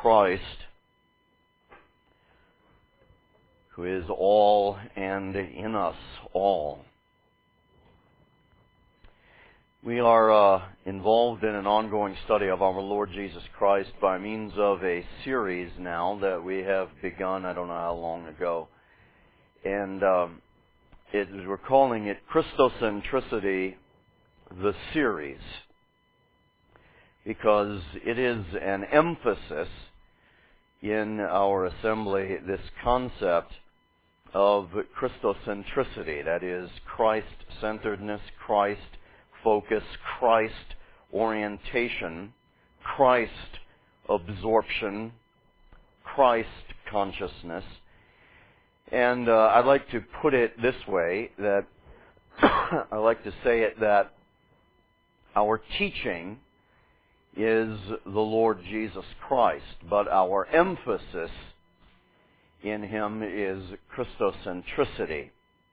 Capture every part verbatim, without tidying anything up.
Christ, who is all and in us all. We are uh, involved in an ongoing study of our Lord Jesus Christ by means of a series now that we have begun, I don't know how long ago. And um, it, we're calling it Christocentricity, the series, because it is an emphasis in our assembly, this concept of Christocentricity, that is, Christ-centeredness, Christ-focus, Christ-orientation, Christ-absorption, Christ-consciousness. And uh, I'd like to put it this way, that I like to say it that our teaching is the Lord Jesus Christ, but our emphasis in Him is Christocentricity.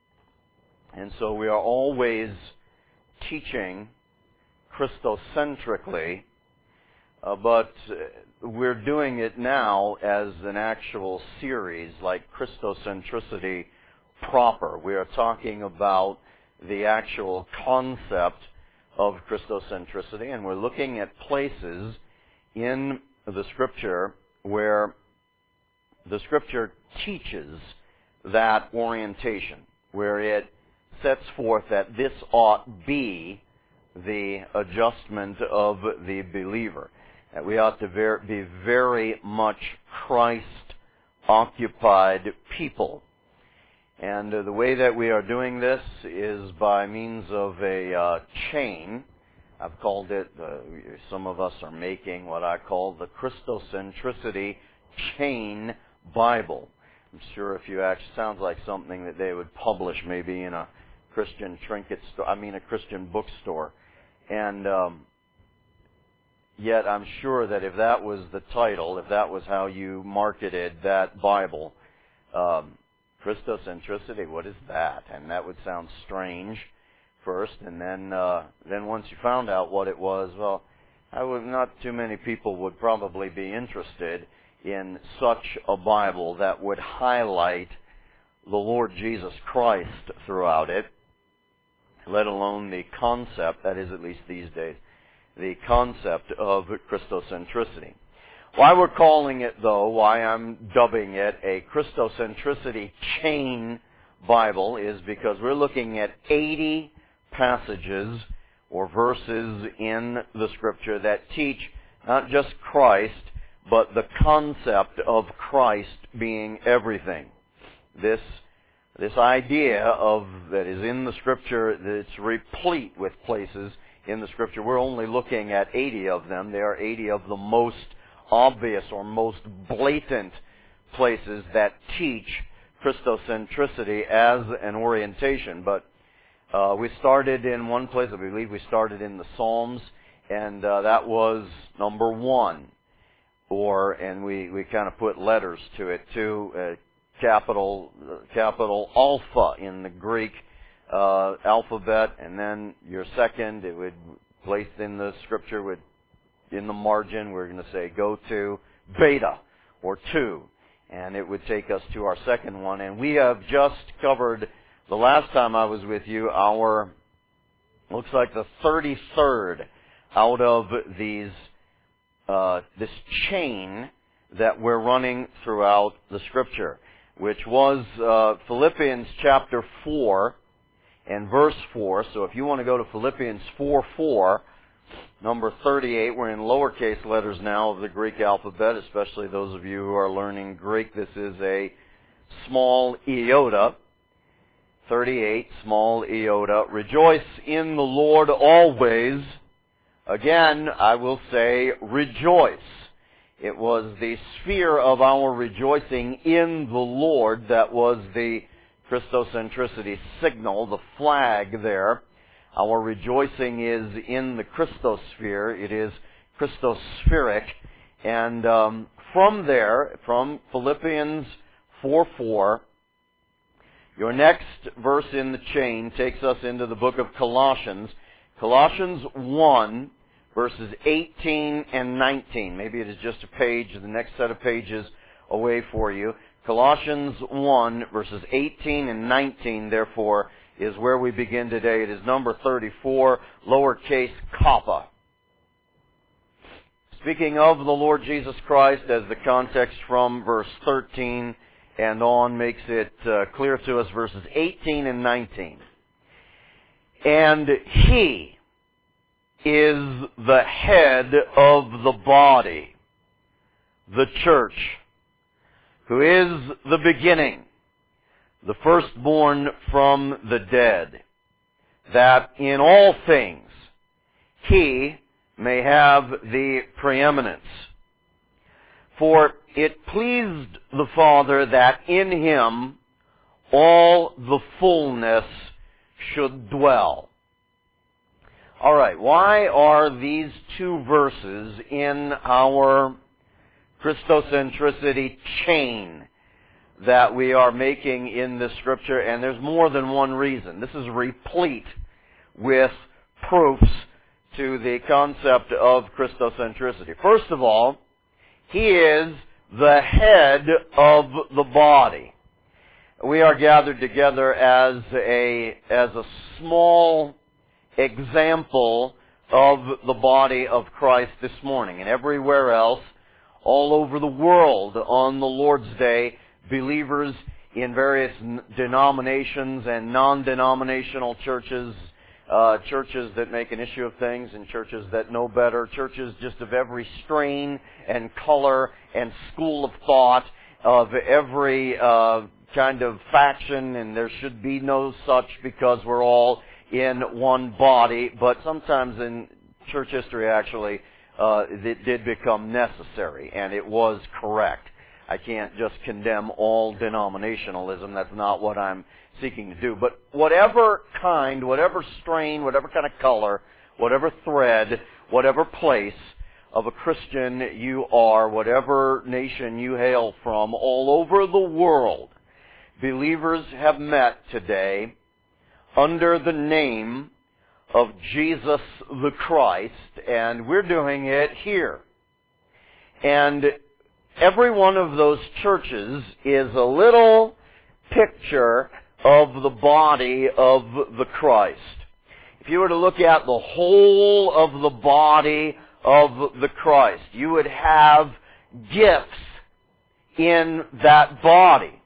And so we are always teaching Christocentrically, uh, but we're doing it now as an actual series, like Christocentricity proper. We are talking about the actual concept of Christocentricity, and we're looking at places in the Scripture where the Scripture teaches that orientation, where it sets forth that this ought be the adjustment of the believer, that we ought to ver- be very much Christ-occupied people. And uh, the way that we are doing this is by means of a uh, chain. I've called it, uh, some of us are making what I call the Christocentricity Chain Bible. I'm sure if you actually, sounds like something that they would publish maybe in a Christian trinket store, I mean a Christian bookstore. And um, yet I'm sure that if that was the title, if that was how you marketed that Bible, um, Christocentricity, what is that? And that would sound strange first, and then uh, then once you found out what it was, well, I would, not too many people would probably be interested in such a Bible that would highlight the Lord Jesus Christ throughout it, let alone the concept, that is at least these days, the concept of Christocentricity. Why we're calling it, though, why I'm dubbing it a Christocentricity Chain Bible is because we're looking at eighty passages or verses in the Scripture that teach not just Christ, but the concept of Christ being everything. This this idea of that is in the Scripture, that's replete with places in the Scripture. We're only looking at eighty of them. There are eighty of the most obvious or most blatant places that teach Christocentricity as an orientation. But uh, we started in one place, I believe we started in the Psalms, and uh, that was number one. Or, and we, we kind of put letters to it too, uh, capital, uh, capital Alpha in the Greek uh, alphabet, and then your second, it would, placed in the Scripture would, in the margin, we're going to say go to beta or two, and it would take us to our second one. And we have just covered, the last time I was with you, our, looks like the thirty-third out of these, uh, this chain that we're running throughout the Scripture, which was uh, Philippians chapter four and verse four. So if you want to go to Philippians four four, number thirty-eight, we're in lowercase letters now of the Greek alphabet, especially those of you who are learning Greek. This is a small iota. thirty-eight, small iota. Rejoice in the Lord always. Again, I will say rejoice. It was the sphere of our rejoicing in the Lord that was the Christocentricity signal, the flag there. Our rejoicing is in the Christosphere. It is Christospheric. And um, from there, from Philippians four four, your next verse in the chain takes us into the book of Colossians. Colossians one, verses eighteen and nineteen. Maybe it is just a page, the next set of pages away for you. Colossians one, verses eighteen and nineteen, therefore, is where we begin today. It is number thirty-four, lowercase kappa. Speaking of the Lord Jesus Christ, as the context from verse thirteen and on makes it uh, clear to us, verses eighteen and nineteen. And He is the head of the body, the church, who is the beginning, the firstborn from the dead, that in all things He may have the preeminence. For it pleased the Father that in Him all the fullness should dwell. All right, why are these two verses in our Christocentricity chain that we are making in this Scripture? And there's more than one reason. This is replete with proofs to the concept of Christocentricity. First of all, He is the head of the body. We are gathered together as a, as a small example of the body of Christ this morning. And everywhere else, all over the world on the Lord's Day, believers in various denominations and non-denominational churches, uh, churches that make an issue of things and churches that know better, churches just of every strain and color and school of thought, of every uh, kind of faction, and there should be no such because we're all in one body. But sometimes in church history, actually, uh, it did become necessary, and it was correct. I can't just condemn all denominationalism. That's not what I'm seeking to do. But whatever kind, whatever strain, whatever kind of color, whatever thread, whatever place of a Christian you are, whatever nation you hail from, all over the world, believers have met today under the name of Jesus the Christ, and we're doing it here. And every one of those churches is a little picture of the body of the Christ. If you were to look at the whole of the body of the Christ, you would have gifts in that body.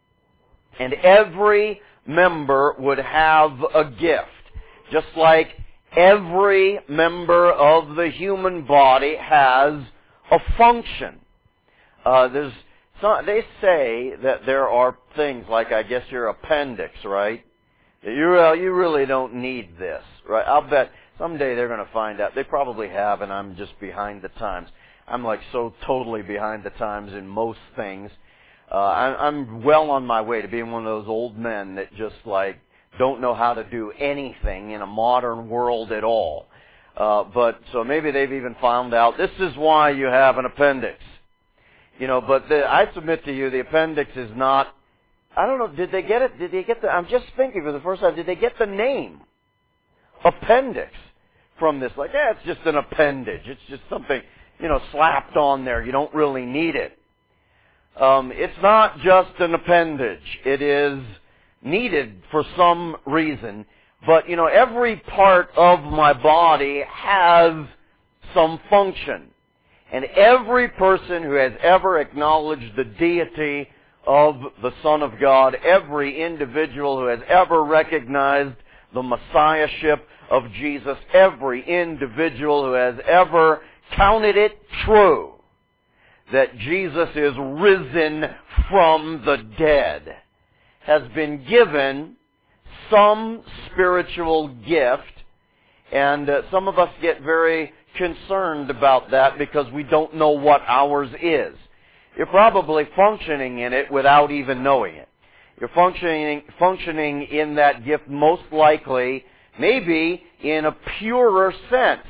And every member would have a gift. Just like every member of the human body has a function. Uh, there's some, they say that there are things like, I guess, your appendix, right? You, uh, you really don't need this, right? I'll bet someday they're going to find out. They probably have, and I'm just behind the times. I'm like so totally behind the times in most things. Uh, I, I'm well on my way to being one of those old men that just like don't know how to do anything in a modern world at all. Uh, but so maybe they've even found out this is why you have an appendix. You know, but the, I submit to you, the appendix is not. I don't know. Did they get it? Did they get the? I'm just thinking for the first time. Did they get the name appendix from this? Like, yeah, it's just an appendage. It's just something, you know, slapped on there. You don't really need it. Um, it's not just an appendage. It is needed for some reason. But, you know, every part of my body has some function. And every person who has ever acknowledged the deity of the Son of God, every individual who has ever recognized the Messiahship of Jesus, every individual who has ever counted it true that Jesus is risen from the dead, has been given some spiritual gift, and uh, some of us get very concerned about that because we don't know what ours is. You're probably functioning in it without even knowing it. You're functioning functioning in that gift most likely, maybe in a purer sense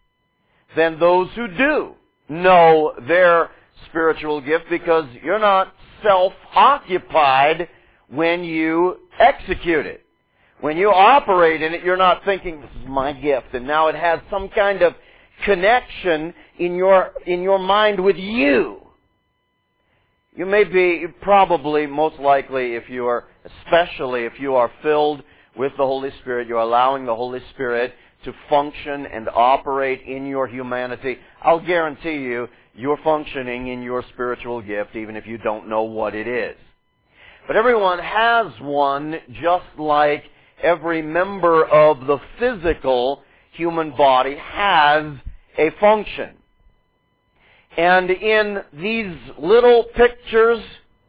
than those who do know their spiritual gift, because you're not self-occupied when you execute it. When you operate in it, you're not thinking, this is my gift, and now it has some kind of connection in your, in your mind with you. You may be, probably, most likely, if you are, especially if you are filled with the Holy Spirit, you're allowing the Holy Spirit to function and operate in your humanity. I'll guarantee you, you're functioning in your spiritual gift, even if you don't know what it is. But everyone has one, just like every member of the physical human body has a function. And in these little pictures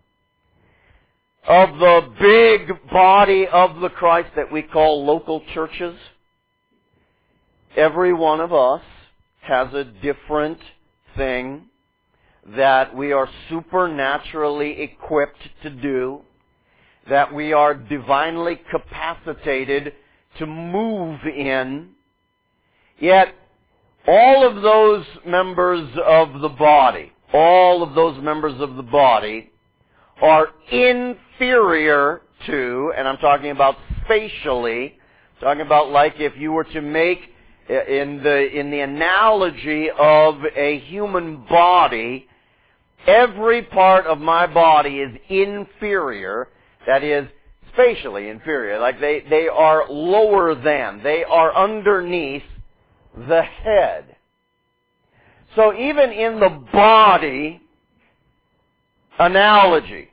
of the big body of the Christ that we call local churches, every one of us has a different thing that we are supernaturally equipped to do, that we are divinely capacitated to move in. Yet, all of those members of the body, all of those members of the body are inferior to, and I'm talking about spatially, talking about like if you were to make, in the, in the analogy of a human body, every part of my body is inferior, that is, spatially inferior, like they, they are lower than, they are underneath the head. So even in the body analogy,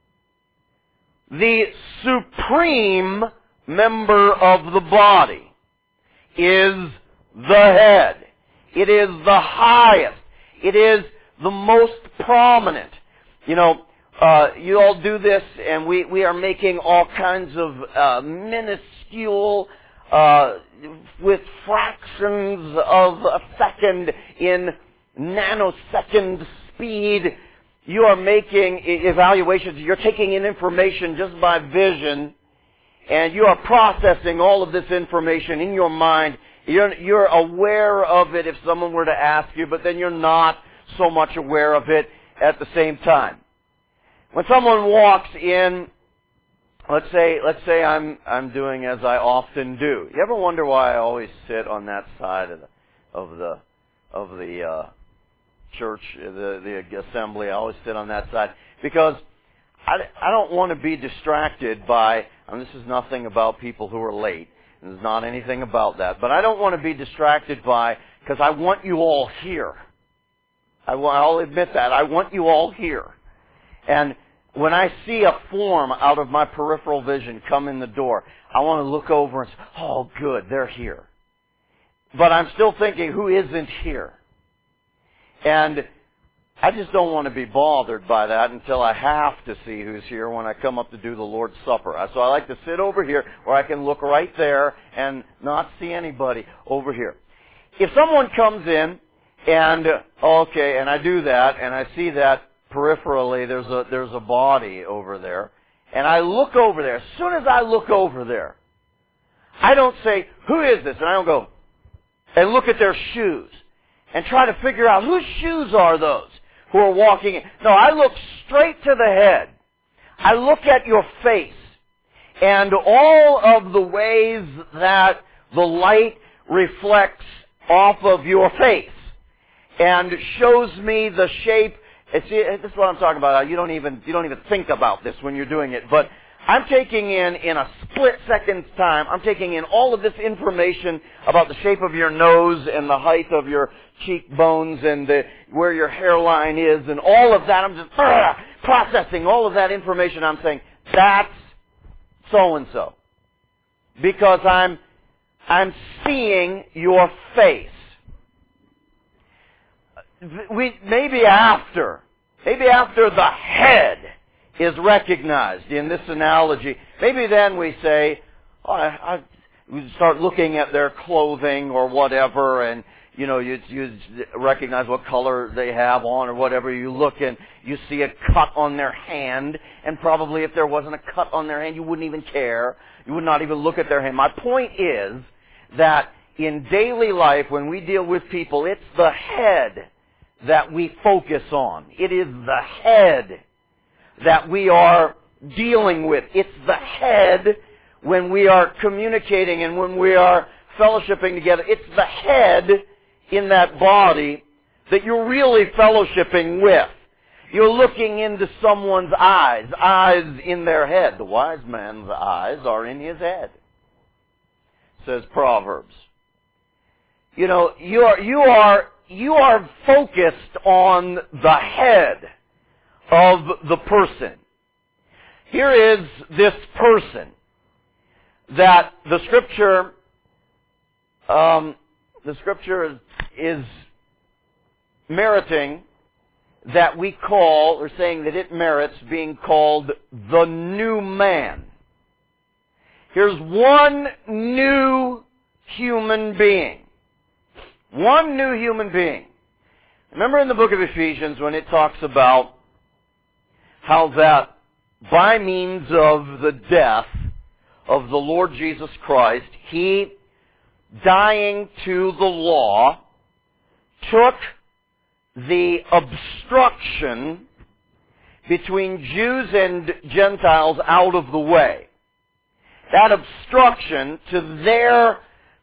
the supreme member of the body is the head. It is the highest. It is the most prominent. You know, uh, you all do this, and we, we are making all kinds of uh, minuscule Uh, with fractions of a second in nanosecond speed. You are making evaluations. You're taking in information just by vision, and you are processing all of this information in your mind. You're, you're aware of it if someone were to ask you, but then you're not so much aware of it at the same time. When someone walks in, Let's say, let's say I'm, I'm doing as I often do. You ever wonder why I always sit on that side of the, of the, of the, uh, church, the, the assembly? I always sit on that side. Because I, I don't want to be distracted by, and this is nothing about people who are late. There's not anything about that. But I don't want to be distracted by, because I want you all here. I, I'll admit that. I want you all here. And when I see a form out of my peripheral vision come in the door, I want to look over and say, oh, good, they're here. But I'm still thinking, who isn't here? And I just don't want to be bothered by that until I have to see who's here when I come up to do the Lord's Supper. So I like to sit over here where I can look right there and not see anybody over here. If someone comes in and, okay, and I do that, and I see that peripherally, there's a, there's a body over there. And I look over there. As soon as I look over there, I don't say, who is this? And I don't go and look at their shoes and try to figure out whose shoes are those who are walking in. No, I look straight to the head. I look at your face and all of the ways that the light reflects off of your face and shows me the shape. See, this is what I'm talking about. You don't even you don't even think about this when you're doing it. But I'm taking in, in a split second's time, I'm taking in all of this information about the shape of your nose and the height of your cheekbones and the, where your hairline is and all of that. I'm just uh, processing all of that information. I'm saying, that's so-and-so. Because I'm, I'm seeing your face. We, maybe after, maybe after the head is recognized in this analogy, maybe then we say, oh, I, I, we start looking at their clothing or whatever, and you know, you, you recognize what color they have on or whatever. You look and you see a cut on their hand, and probably if there wasn't a cut on their hand, you wouldn't even care. You would not even look at their hand. My point is that in daily life, when we deal with people, it's the head that we focus on. It is the head that we are dealing with. It's the head when we are communicating and when we are fellowshipping together. It's the head in that body that you're really fellowshipping with. You're looking into someone's eyes, eyes in their head. The wise man's eyes are in his head, says Proverbs. You know, you are, you are, you are focused on the head of the person. Here is this person that the Scripture, um, the Scripture is, is meriting that we call, or saying that it merits being called the new man. Here's one new human being. One new human being. Remember in the book of Ephesians when it talks about how that by means of the death of the Lord Jesus Christ, He, dying to the law, took the obstruction between Jews and Gentiles out of the way. That obstruction to their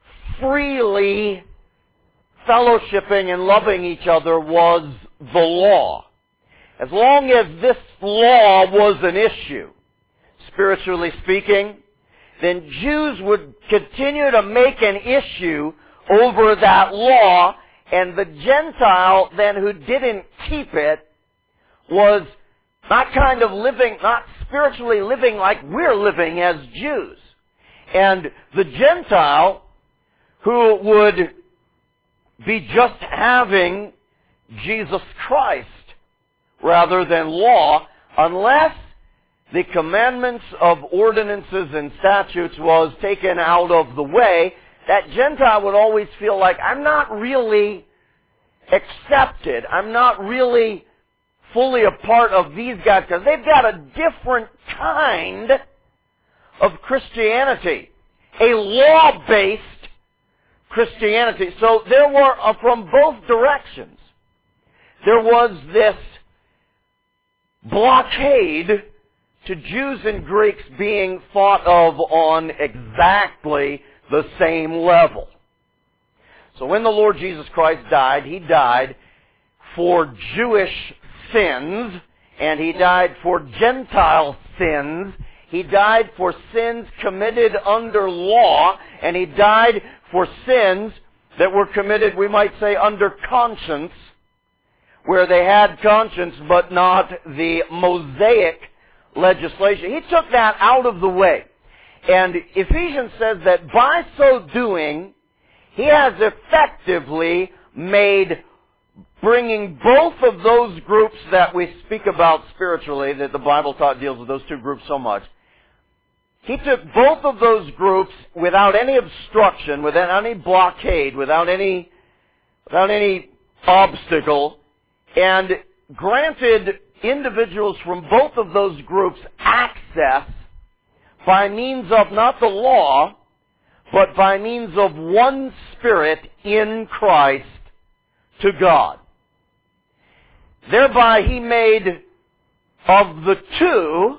freely fellowshipping and loving each other was the law. As long as this law was an issue, spiritually speaking, then Jews would continue to make an issue over that law, and the Gentile then who didn't keep it was not kind of living, not spiritually living like we're living as Jews. And the Gentile who would be just having Jesus Christ rather than law, unless the commandments of ordinances and statutes was taken out of the way, that Gentile would always feel like, I'm not really accepted. I'm not really fully a part of these guys because they've got a different kind of Christianity. A law-based Christianity. So there were, uh, from both directions, there was this blockade to Jews and Greeks being thought of on exactly the same level. So when the Lord Jesus Christ died, He died for Jewish sins, and He died for Gentile sins. He died for sins committed under law, and He died for sins that were committed, we might say, under conscience, where they had conscience but not the Mosaic legislation. He took that out of the way. And Ephesians says that by so doing, He has effectively made bringing both of those groups that we speak about spiritually, that the Bible taught deals with those two groups so much. He took both of those groups without any obstruction, without any blockade, without any, without any obstacle, and granted individuals from both of those groups access by means of not the law, but by means of one Spirit in Christ to God. Thereby He made of the two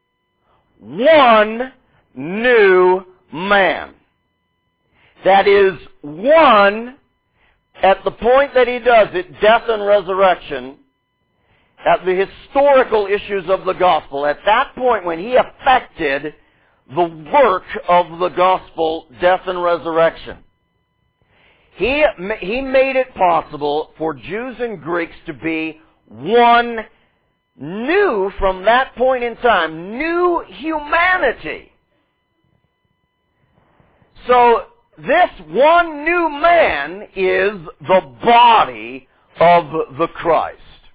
one new man. That is, one, at the point that He does it, death and resurrection, at the historical issues of the gospel, at that point when He effected the work of the gospel, death and resurrection, He, he made it possible for Jews and Greeks to be one new, from that point in time, new humanity. So, this one new man is the body of the Christ.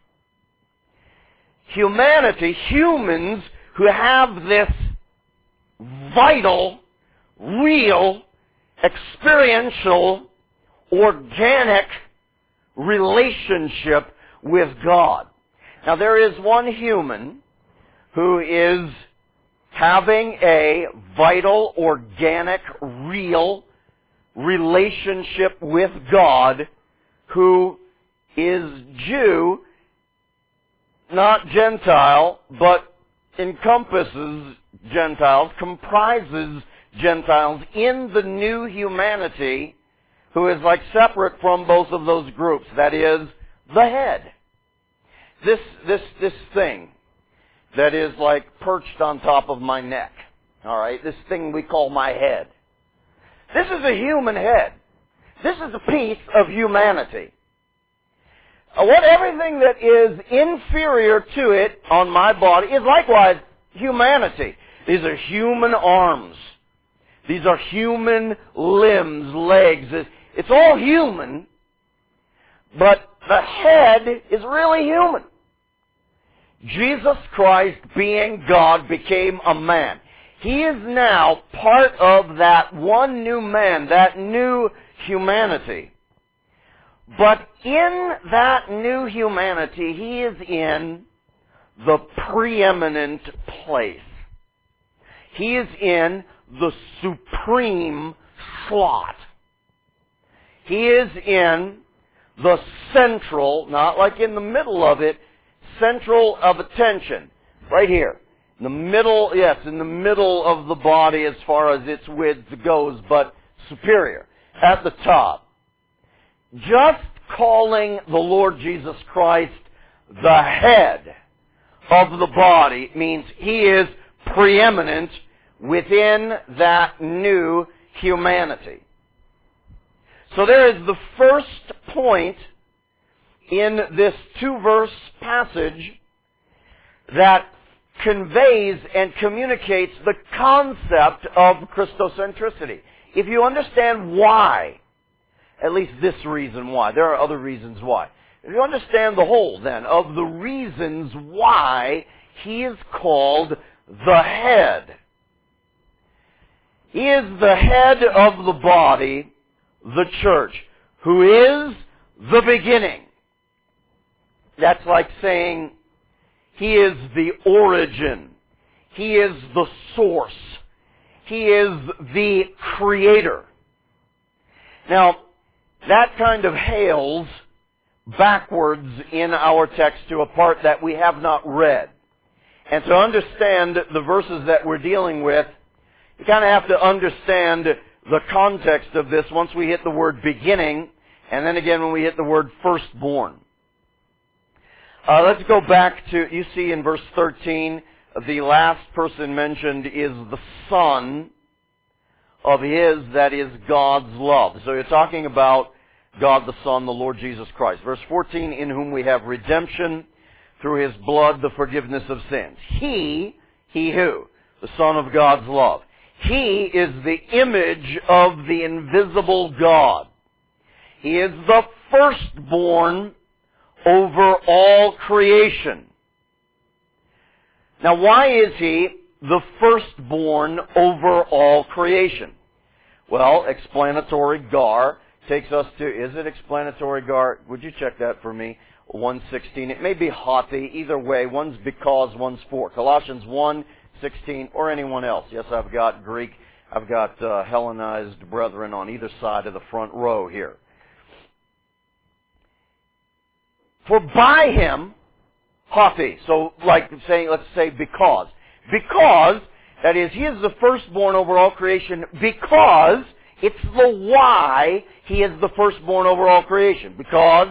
Humanity, humans who have this vital, real, experiential, organic relationship with God. Now there is one human who is having a vital, organic, real relationship with God, who is Jew, not Gentile, but encompasses Gentiles, comprises Gentiles in the new humanity who is like separate from both of those groups. That is the head. This, this, this thing that is like perched on top of my neck. All right, this thing we call my head. This is a human head. This is a piece of humanity. Uh, what everything that is inferior to it on my body is likewise humanity. These are human arms. These are human limbs, legs. It's all human, but the head is really human. Jesus Christ, being God, became a man. He is now part of that one new man, that new humanity. But in that new humanity, He is in the preeminent place. He is in the supreme slot. He is in the central, not like in the middle of it, central of attention. Right here. In the middle, yes, in the middle of the body as far as its width goes, but superior. At the top. Just calling the Lord Jesus Christ the head of the body means He is preeminent within that new humanity. So there is the first point in this two-verse passage that conveys and communicates the concept of Christocentricity. If you understand why, at least this reason why, there are other reasons why. If you understand the whole, then, of the reasons why He is called the head. He is the head of the body, the church, who is the beginning. That's like saying He is the origin. He is the source. He is the creator. Now, that kind of hails backwards in our text to a part that we have not read. And to understand the verses that we're dealing with, you kind of have to understand the context of this once we hit the word beginning, and then again when we hit the word firstborn. Uh, let's go back to, you see in verse thirteen, the last person mentioned is the Son of His, that is God's love. So you're talking about God the Son, the Lord Jesus Christ. Verse fourteen, in whom we have redemption through His blood, the forgiveness of sins. He, He who? The Son of God's love. He is the image of the invisible God. He is the firstborn over all creation. Now, why is He the firstborn over all creation? Well, explanatory gar takes us to, is it explanatory gar? Would you check that for me? one sixteen. It may be hoti. Either way, one's because, one's for. Colossians one sixteen, or anyone else. Yes, I've got Greek. I've got uh, Hellenized brethren on either side of the front row here. For by Him, hoti. So, like saying, let's say because. Because, that is, He is the firstborn over all creation because it's the why He is the firstborn over all creation. Because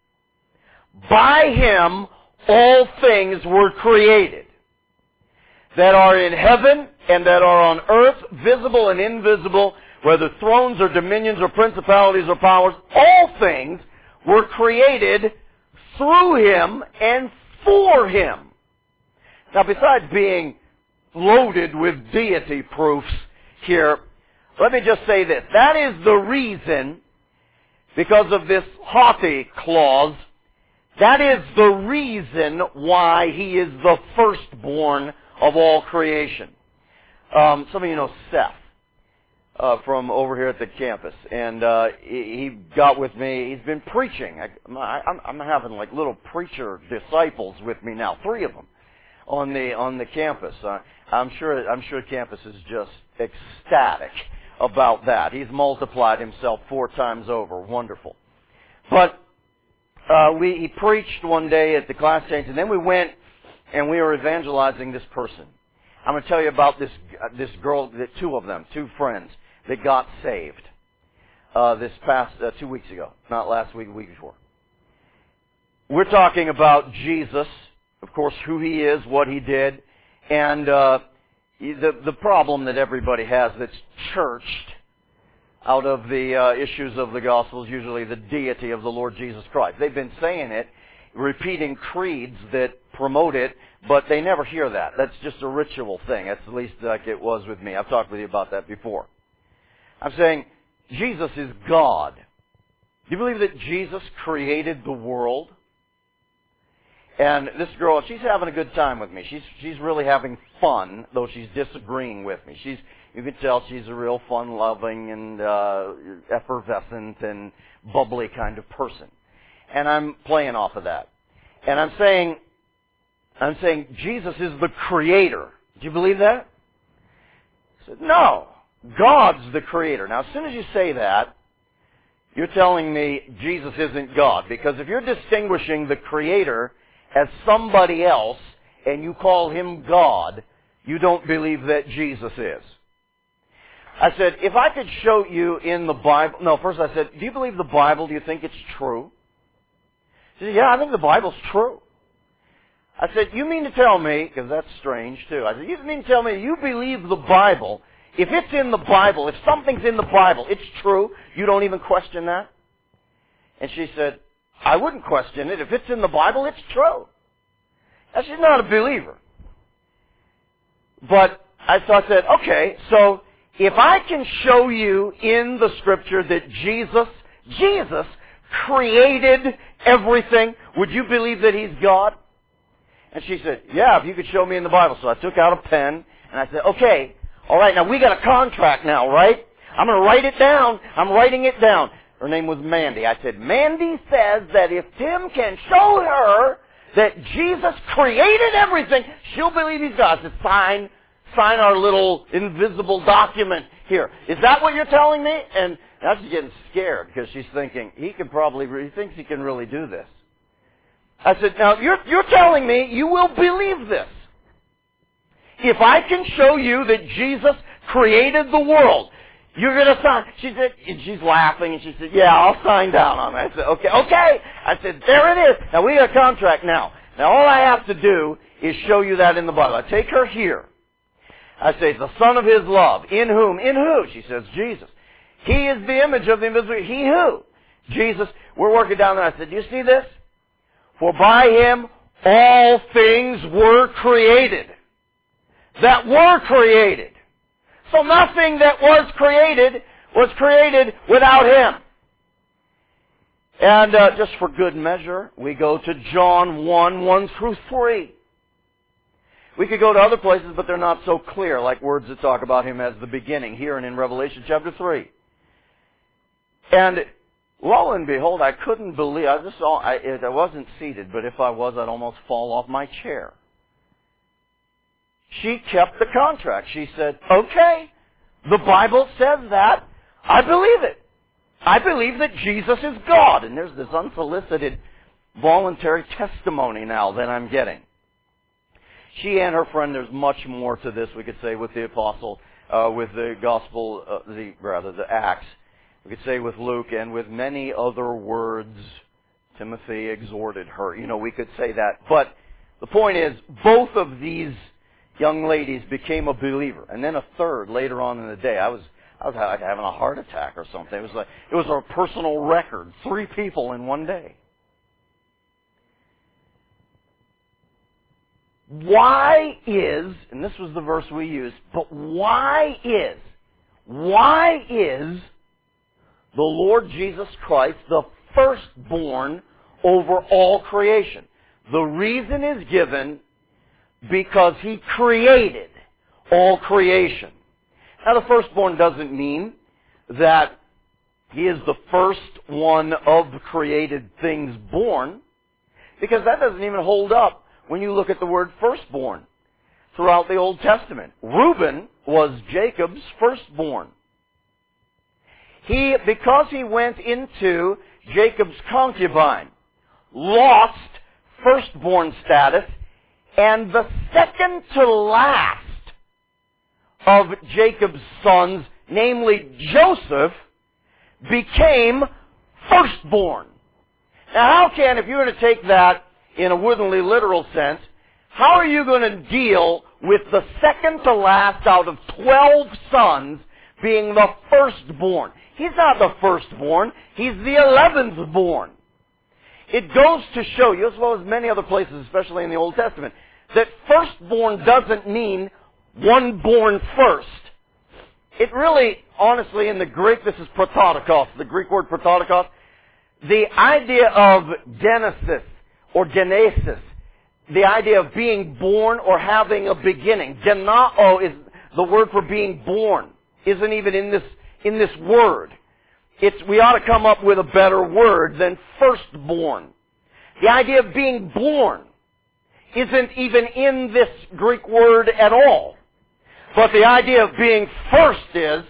by Him all things were created that are in heaven and that are on earth, visible and invisible, whether thrones or dominions or principalities or powers, all things were created through Him and for Him. Now, besides being loaded with deity proofs here, let me just say this. That is the reason, because of this hoti clause, that is the reason why He is the firstborn of all creation. Um, some of you know Seth uh, from over here at the campus, and uh, he, he got with me. He's been preaching. I, I'm, I'm having like little preacher disciples with me now, three of them on the on the campus. Uh, I'm sure I'm sure campus is just ecstatic about that. He's multiplied himself four times over. Wonderful. But uh, we he preached one day at the class change, and then we went and we were evangelizing this person. I'm going to tell you about this this girl, the two of them, two friends that got saved. uh, this past uh, two weeks ago, not last week, the week before. We're talking about Jesus, of course, who He is, what He did, and uh, the the problem that everybody has that's churched out of the uh, issues of the gospel is usually the deity of the Lord Jesus Christ. They've been saying it, repeating creeds that promote it, but they never hear that. That's just a ritual thing. That's at least like it was with me. I've talked with you about that before. I'm saying Jesus is God. Do you believe that Jesus created the world? And this girl, she's having a good time with me. She's she's really having fun, though she's disagreeing with me. She's you can tell she's a real fun-loving and uh, effervescent and bubbly kind of person. And I'm playing off of that. And I'm saying, I'm saying Jesus is the creator. Do you believe that? I said, no. God's the creator. Now, as soon as you say that, you're telling me Jesus isn't God. Because if you're distinguishing the creator as somebody else and you call Him God, you don't believe that Jesus is. I said, if I could show you in the Bible... No, first I said, do you believe the Bible? Do you think it's true? She said, yeah, I think the Bible's true. I said, you mean to tell me... Because that's strange, too. I said, you mean to tell me you believe the Bible... If it's in the Bible, if something's in the Bible, it's true, you don't even question that? And she said, I wouldn't question it. If it's in the Bible, it's true. Now, she's not a believer. But I thought that, okay, so if I can show you in the Scripture that Jesus, Jesus created everything, would you believe that He's God? And she said, yeah, if you could show me in the Bible. So I took out a pen, and I said, okay, all right, now we got a contract now, right? I'm going to write it down. I'm writing it down. Her name was Mandy. I said, Mandy says that if Tim can show her that Jesus created everything, she'll believe He's God. I said, sign, sign our little invisible document here. Is that what you're telling me? And now she's getting scared because she's thinking, he can probably, he thinks he can really do this. I said, now you're, you're telling me you will believe this. If I can show you that Jesus created the world, you're going to sign. She said, and she's laughing, and she said, yeah, I'll sign down on it. I said, okay, okay. I said, there it is. Now, we got a contract now. Now, all I have to do is show you that in the Bible. I take her here. I say, the Son of His love. In whom? In who? She says, Jesus. He is the image of the invisible. He who? Jesus. We're working down there. I said, do you see this? For by Him all things were created. That were created. So nothing that was created was created without Him. And uh, just for good measure, we go to John one, one through three. We could go to other places, but they're not so clear, like words that talk about Him as the beginning, here and in Revelation chapter three. And lo and behold, I couldn't believe, I just saw, I, I wasn't seated, but if I was, I'd almost fall off my chair. She kept the contract. She said, okay, the Bible says that. I believe it. I believe that Jesus is God. And there's this unsolicited voluntary testimony now that I'm getting. She and her friend, there's much more to this, we could say, with the apostle, uh, with the gospel, uh, the rather, the Acts. We could say with Luke and with many other words, Timothy exhorted her. You know, we could say that. But the point is, both of these young ladies became a believer, and then a third later on in the day. I was I was having a heart attack or something. It was like it was a personal record. Three people in one day. Why is, and this was the verse we used, but why is, why is the Lord Jesus Christ the firstborn over all creation? The reason is given because He created all creation. Now, the firstborn doesn't mean that He is the first one of the created things born, because that doesn't even hold up when you look at the word firstborn throughout the Old Testament. Reuben was Jacob's firstborn. He, because he went into Jacob's concubine, lost firstborn status. And the second to last of Jacob's sons, namely Joseph, became firstborn. Now how can, if you were to take that in a woodenly literal sense, how are you going to deal with the second to last out of twelve sons being the firstborn? He's not the firstborn, he's the eleventh born. It goes to show you, as well as many other places, especially in the Old Testament, that firstborn doesn't mean one born first. It really, honestly, in the Greek, this is prototokos, the Greek word prototokos. The idea of genesis or genesis, the idea of being born or having a beginning. Genao is the word for being born. Isn't even in this in this word. It's we ought to come up with a better word than firstborn. The idea of being born isn't even in this Greek word at all. But the idea of being first is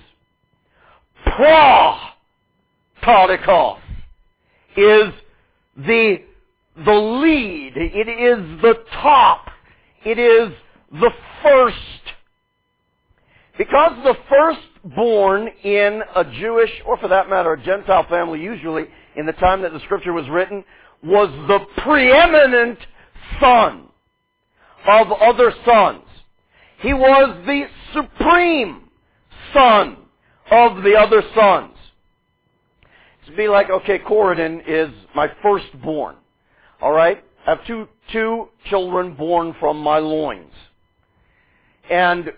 prototokos, is the the lead. It is the top. It is the first. Because the firstborn in a Jewish, or for that matter, a Gentile family, usually in the time that the Scripture was written, was the preeminent son of other sons. He was the supreme son of the other sons. It'd be like, okay, Corydon is my firstborn. All right? I have two, two children born from my loins. And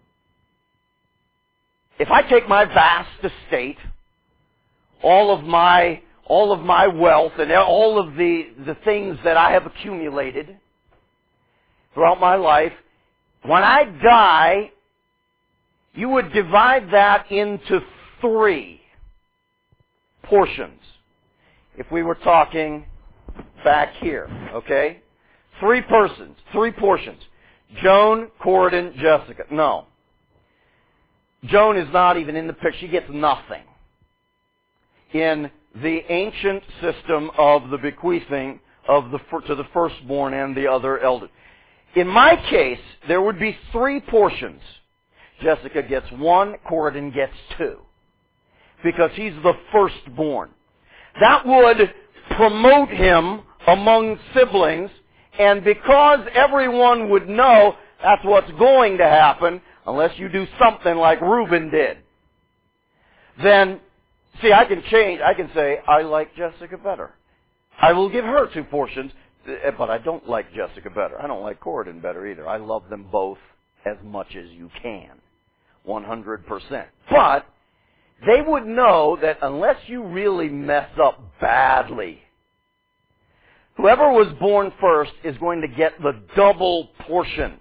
if I take my vast estate, all of my, all of my wealth and all of the, the things that I have accumulated throughout my life, when I die, you would divide that into three portions. If we were talking back here, okay? Three persons, three portions. Joan, Corydon, Jessica. No. Joan is not even in the picture. She gets nothing in the ancient system of the bequeathing of the to the firstborn and the other elders. In my case, there would be three portions. Jessica gets one, Corydon gets two, because he's the firstborn. That would promote him among siblings, and because everyone would know that's what's going to happen, unless you do something like Reuben did, then, see, I can change. I can say, I like Jessica better. I will give her two portions, but I don't like Jessica better. I don't like Corydon better either. I love them both as much as you can, one hundred percent. But they would know that unless you really mess up badly, whoever was born first is going to get the double portion.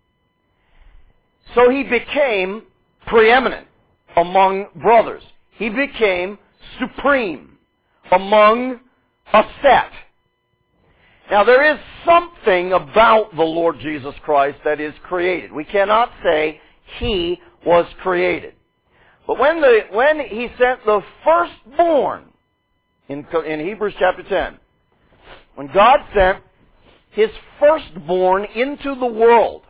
So he became preeminent among brothers. He became supreme among a set. Now there is something about the Lord Jesus Christ that is created. We cannot say he was created. But when the when he sent the firstborn in, in Hebrews chapter ten, when God sent his firstborn into the world,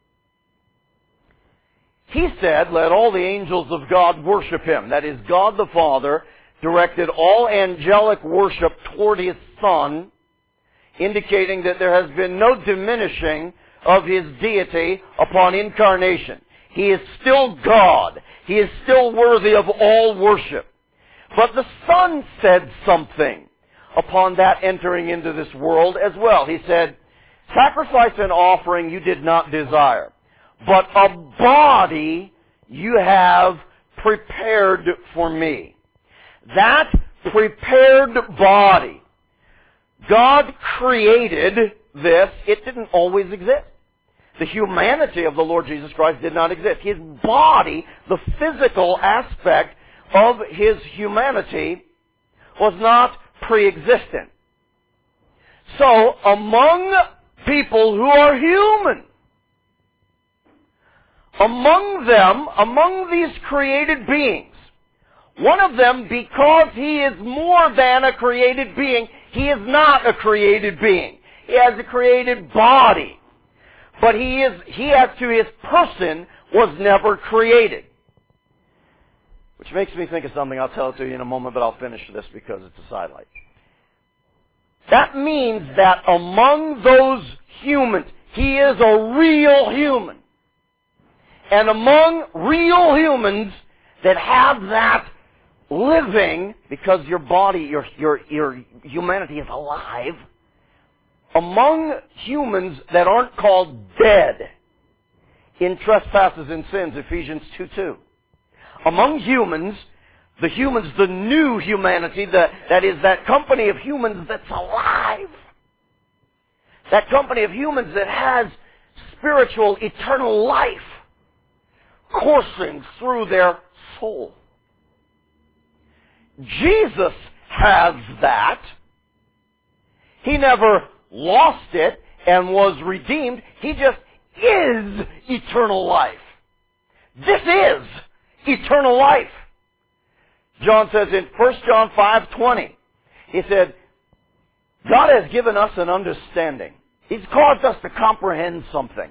he said, let all the angels of God worship him. That is, God the Father directed all angelic worship toward his Son, indicating that there has been no diminishing of his deity upon incarnation. He is still God. He is still worthy of all worship. But the Son said something upon that entering into this world as well. He said, sacrifice and offering you did not desire, but a body you have prepared for me. That prepared body, God created this. It didn't always exist. The humanity of the Lord Jesus Christ did not exist. His body, the physical aspect of his humanity, was not pre-existent. So, among people who are human, among them, among these created beings, one of them, because he is more than a created being, he is not a created being. He has a created body. But he is, he as to his person was never created. Which makes me think of something. I'll tell it to you in a moment, but I'll finish this because it's a sidelight. That means that among those humans, he is a real human. And among real humans that have that living, because your body, your, your, your humanity is alive, among humans that aren't called dead in trespasses and sins, Ephesians two two. Among humans, the humans, the new humanity, the, that is that company of humans that's alive. That company of humans that has spiritual, eternal life coursing through their soul. Jesus has that. He never lost it and was redeemed. He just is eternal life. This is eternal life. John says in First John five twenty, he said, God has given us an understanding. He's caused us to comprehend something.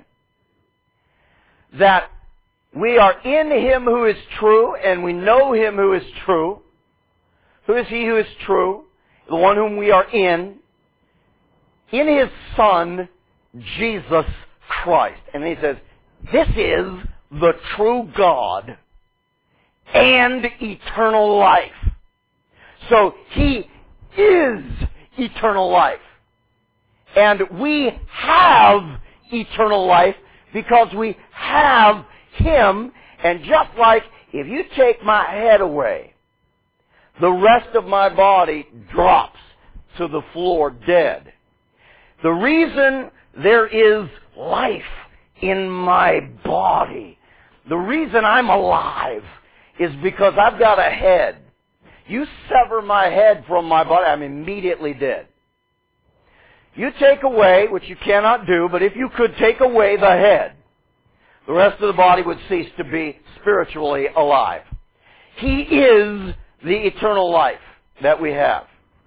That we are in Him who is true, and we know Him who is true. Who is He who is true? The one whom we are in. In His Son, Jesus Christ. And he says, this is the true God and eternal life. So He is eternal life. And we have eternal life because we have Him. And just like if you take my head away, the rest of my body drops to the floor dead. The reason there is life in my body, the reason I'm alive, is because I've got a head. You sever my head from my body, I'm immediately dead. You take away, which you cannot do, but if you could take away the head, the rest of the body would cease to be spiritually alive. He is the eternal life that we have.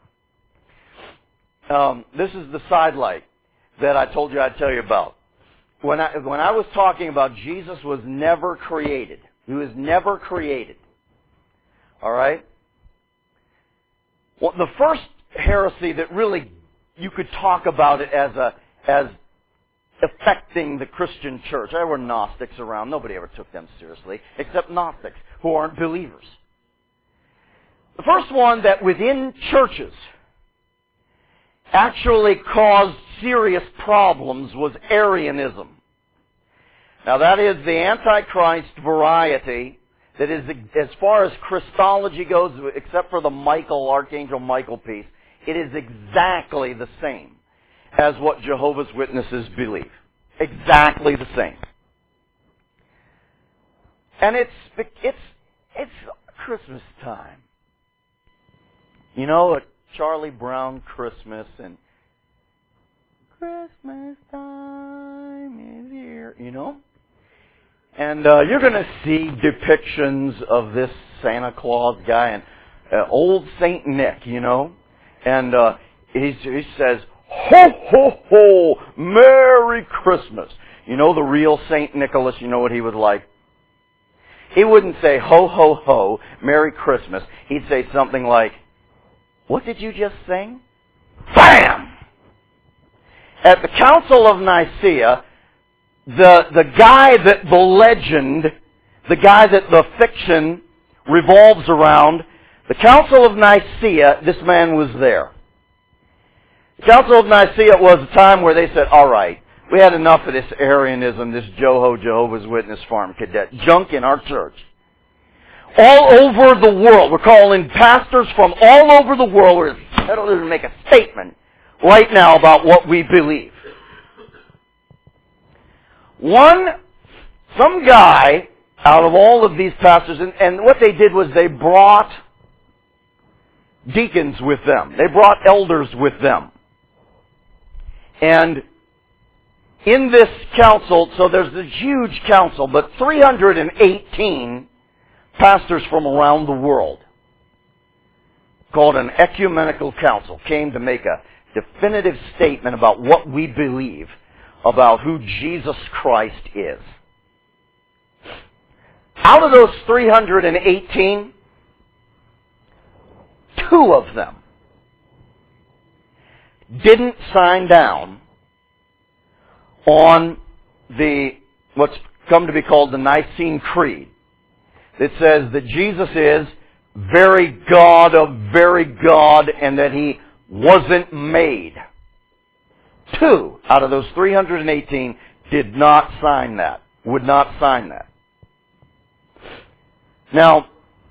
Um, this is the sidelight that I told you I'd tell you about. When I, when I was talking about Jesus was never created. He was never created. All right? Well, the first heresy that really you could talk about it as a as affecting the Christian church. There were Gnostics around. Nobody ever took them seriously, except Gnostics, who aren't believers. The first one that within churches actually caused serious problems was Arianism. Now that is the Antichrist variety that is, as far as Christology goes, except for the Michael, Archangel Michael piece, it is exactly the same as what Jehovah's Witnesses believe. Exactly the same. And it's, it's, it's Christmas time. You know, a Charlie Brown Christmas and Christmas time is here, you know? And uh, you're going to see depictions of this Santa Claus guy and uh, old Saint Nick, you know? And uh, he's, he says, ho, ho, ho, Merry Christmas. You know the real Saint Nicholas, you know what he was like? He wouldn't say, ho, ho, ho, Merry Christmas. He'd say something like, what did you just sing? Bam! At the Council of Nicaea, the, the guy that the legend, the guy that the fiction revolves around, the Council of Nicaea, this man was there. The Council of Nicaea was a time where they said, all right, we had enough of this Arianism, this Joho, Jehovah's Witness farm cadet junk in our church. All over the world, we're calling pastors from all over the world. We're settled to make a statement right now about what we believe. One, some guy out of all of these pastors, and, and what they did was they brought deacons with them. They brought elders with them. And in this council, so there's a huge council, but three hundred eighteen pastors from around the world, called an ecumenical council, came to make a definitive statement about what we believe about who Jesus Christ is. Out of those three hundred eighteen, two of them didn't sign down on the, what's come to be called the Nicene Creed. It says that Jesus is very God of very God and that He wasn't made. Two out of those three hundred eighteen did not sign that, would not sign that. Now,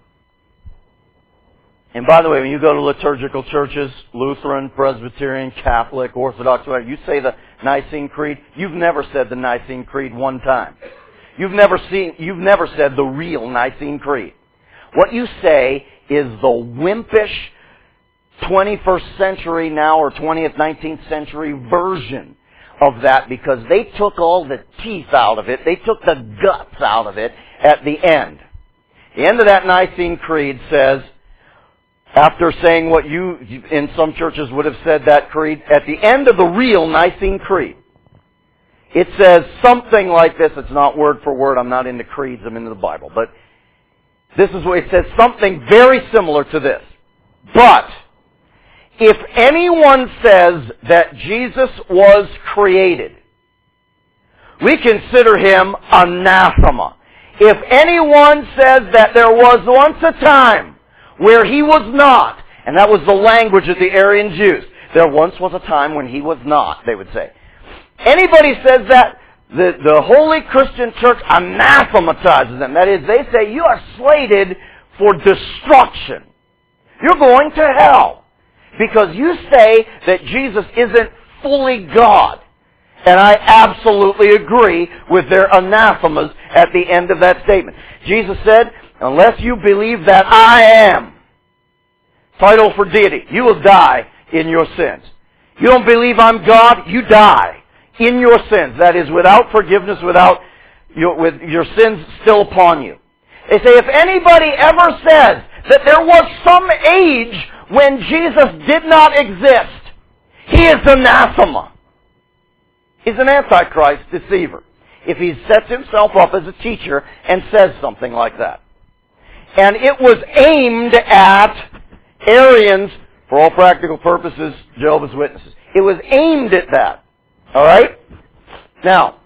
and by the way, when you go to liturgical churches, Lutheran, Presbyterian, Catholic, Orthodox, whatever, you say the Nicene Creed, you've never said the Nicene Creed one time. You've never seen, you've never said the real Nicene Creed. What you say is the wimpish twenty-first century now, or twentieth, nineteenth century version of that, because they took all the teeth out of it, they took the guts out of it at the end. The end of that Nicene Creed says, after saying what you, in some churches would have said that creed, at the end of the real Nicene Creed, it says something like this. It's not word for word. I'm not into creeds. I'm into the Bible. But this is what it says, something very similar to this. But if anyone says that Jesus was created, we consider him anathema. If anyone says that there was once a time where he was not, and that was the language of the Arian Jews, there once was a time when he was not, they would say. Anybody says that, the, the Holy Christian Church anathematizes them. That is, they say you are slated for destruction. You're going to hell. Because you say that Jesus isn't fully God. And I absolutely agree with their anathemas at the end of that statement. Jesus said, unless you believe that I am, title for deity, you will die in your sins. You don't believe I'm God, you die in your sins. That is, without forgiveness, without your, with your sins still upon you. They say if anybody ever says that there was some age when Jesus did not exist, he is anathema. He's an antichrist deceiver if he sets himself up as a teacher and says something like that. And it was aimed at Arians, for all practical purposes, Jehovah's Witnesses. It was aimed at that. Alright? Now,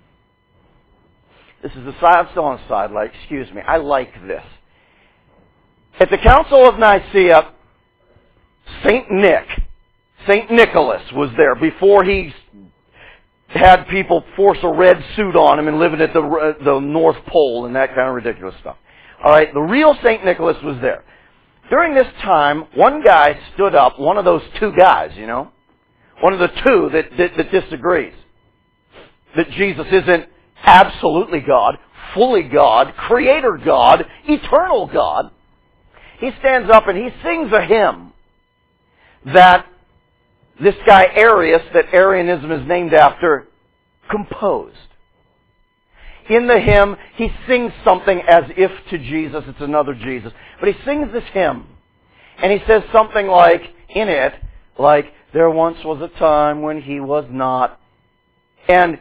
this is a side, I'm still on a sidelight, excuse me, I like this. At the Council of Nicaea, Saint Nick, Saint Nicholas was there before he had people force a red suit on him and living at the, the North Pole and that kind of ridiculous stuff. Alright, the real Saint Nicholas was there. During this time, one guy stood up, one of those two guys, you know, one of the two that, that, that disagrees, that Jesus isn't absolutely God, fully God, creator God, eternal God. He stands up and he sings a hymn that this guy Arius, that Arianism is named after, composed. In the hymn, he sings something as if to Jesus. It's another Jesus. But he sings this hymn. And he says something like, in it, like, there once was a time when he was not. And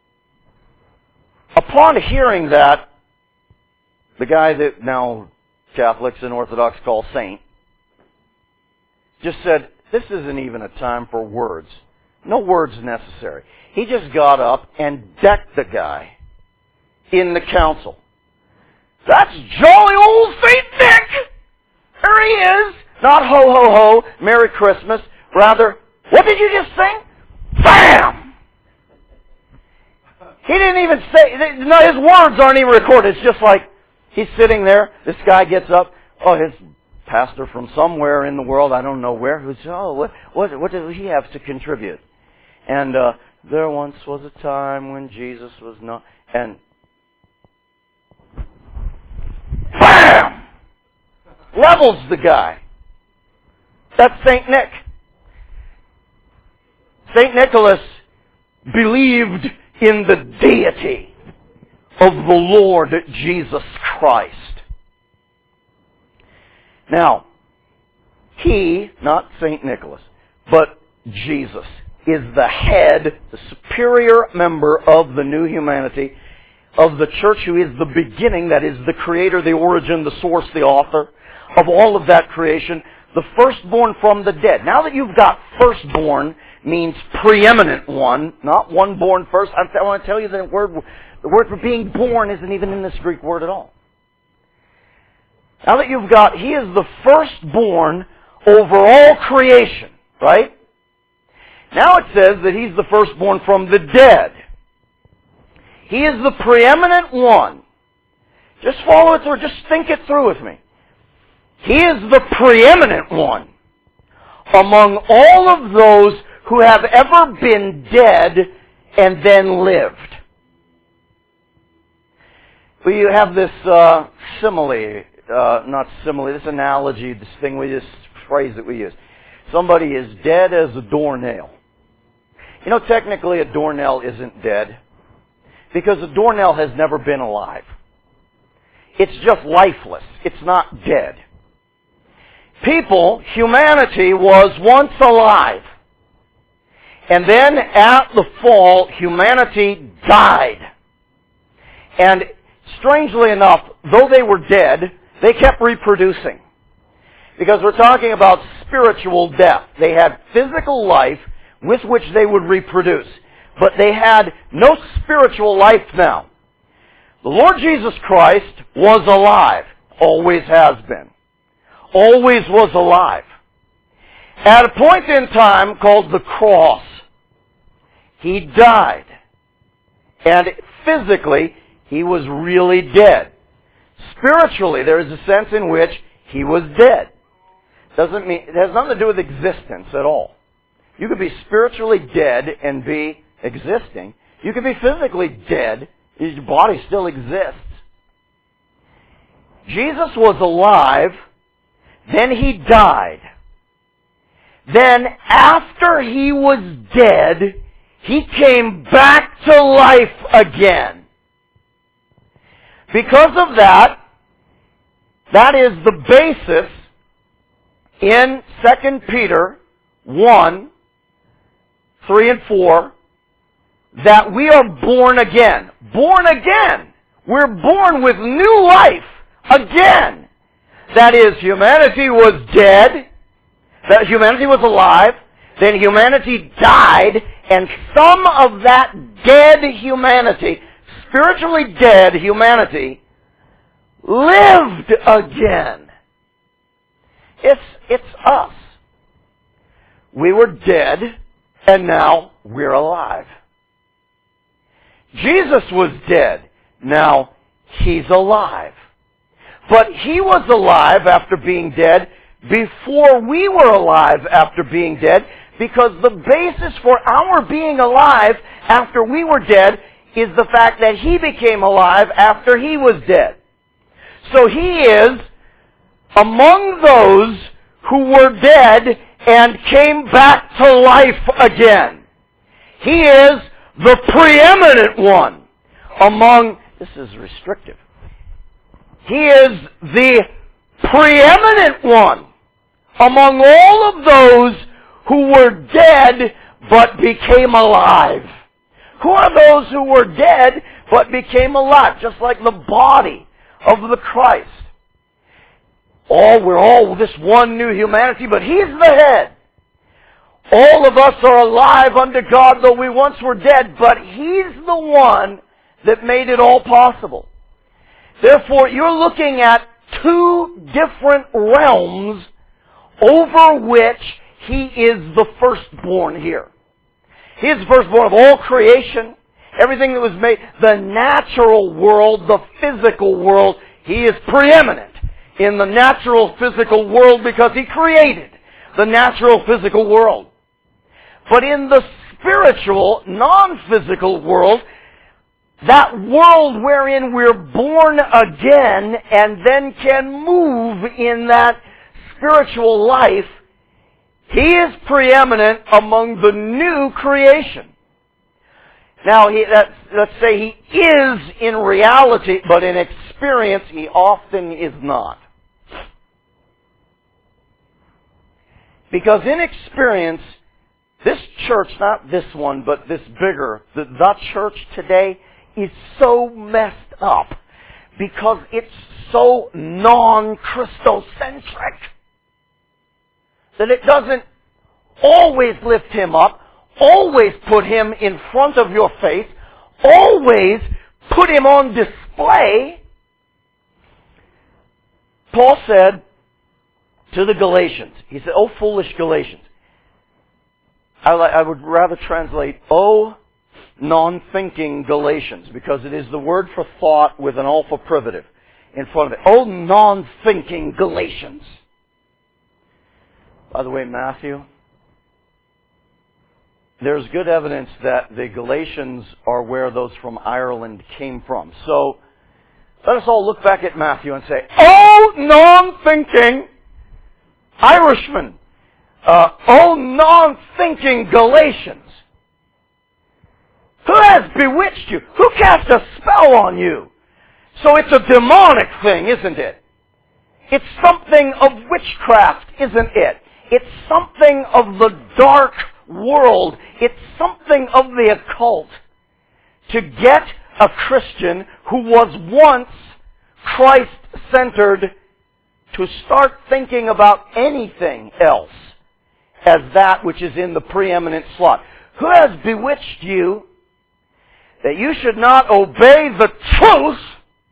upon hearing that, the guy that now Catholics and Orthodox call saint, just said, this isn't even a time for words. No words necessary. He just got up and decked the guy in the council. That's jolly old Saint Nick! There he is! Not ho ho ho, Merry Christmas. Rather, what did you just sing? Bam! He didn't even say, no, his words aren't even recorded. It's just like, he's sitting there, this guy gets up, oh, his pastor from somewhere in the world, I don't know where, who's, oh, what, what, what does he have to contribute? And, uh, there once was a time when Jesus was not, and, bam! Levels the guy. That's Saint Nick. Saint Nicholas believed in the deity of the Lord Jesus Christ. Now, he, not Saint Nicholas, but Jesus, is the head, the superior member of the new humanity, of the church, who is the beginning, that is the creator, the origin, the source, the author of all of that creation, the firstborn from the dead. Now that you've got firstborn means preeminent one, not one born first. I want to tell you that the word, the word for being born isn't even in this Greek word at all. Now that you've got, He is the firstborn over all creation, right? Now it says that He's the firstborn from the dead. He is the preeminent one. Just follow it through, just think it through with me. He is the preeminent one among all of those who have ever been dead and then lived. We have this uh, simile, uh, not simile, this analogy, this thing, we this phrase that we use. Somebody is dead as a doornail. You know, technically a doornail isn't dead because a doornail has never been alive. It's just lifeless. It's not dead. People, humanity was once alive. And then at the fall, humanity died. And strangely enough, though they were dead, they kept reproducing. Because we're talking about spiritual death. They had physical life with which they would reproduce. But they had no spiritual life now. The Lord Jesus Christ was alive. Always has been. Always was alive. At a point in time called the cross, He died. And physically, He was really dead. Spiritually, there is a sense in which He was dead. Doesn't mean, it has nothing to do with existence at all. You could be spiritually dead and be existing. You could be physically dead. Your body still exists. Jesus was alive. Then He died. Then after He was dead, He came back to life again. Because of that, that is the basis in Second Peter one, three and four, that we are born again. Born again! We're born with new life again. That is, humanity was dead, that humanity was alive, then humanity died, and some of that dead humanity, spiritually dead humanity, lived again. It's, it's us. We were dead, and now we're alive. Jesus was dead. Now He's alive. But He was alive after being dead before we were alive after being dead, because the basis for our being alive after we were dead is the fact that He became alive after He was dead. So He is among those who were dead and came back to life again. He is the preeminent one among, this is restrictive. He is the preeminent one among all of those who were dead but became alive. Who are those who were dead but became alive? Just like the body of the Christ. All, we're all this one new humanity, but He's the head. All of us are alive unto God, though we once were dead, but He's the one that made it all possible. Therefore, you're looking at two different realms over which He is the firstborn here. He is the firstborn of all creation, everything that was made, the natural world, the physical world. He is preeminent in the natural physical world because He created the natural physical world. But in the spiritual, non-physical world, that world wherein we're born again and then can move in that spiritual life, He is preeminent among the new creation. Now, he, that, let's say He is in reality, but in experience He often is not. Because in experience, this church, not this one, but this bigger, the, the church today is so messed up because it's so non-Christocentric. that it doesn't always lift him up, always put him in front of your face, always put him on display. Paul said to the Galatians, he said, "Oh, foolish Galatians." I, I would rather translate, "Oh, non-thinking Galatians," because it is the word for thought with an alpha privative in front of it. "Oh, non-thinking Galatians." By the way, Matthew, there's good evidence that the Galatians are where those from Ireland came from. So, let us all look back at Matthew and say, "Oh, non-thinking Irishmen! Uh, oh, non-thinking Galatians! Who has bewitched you? Who cast a spell on you?" So it's a demonic thing, isn't it? It's something of witchcraft, isn't it? It's something of the dark world. It's something of the occult. To get a Christian who was once Christ-centered to start thinking about anything else as that which is in the preeminent slot. Who has bewitched you that you should not obey the truth,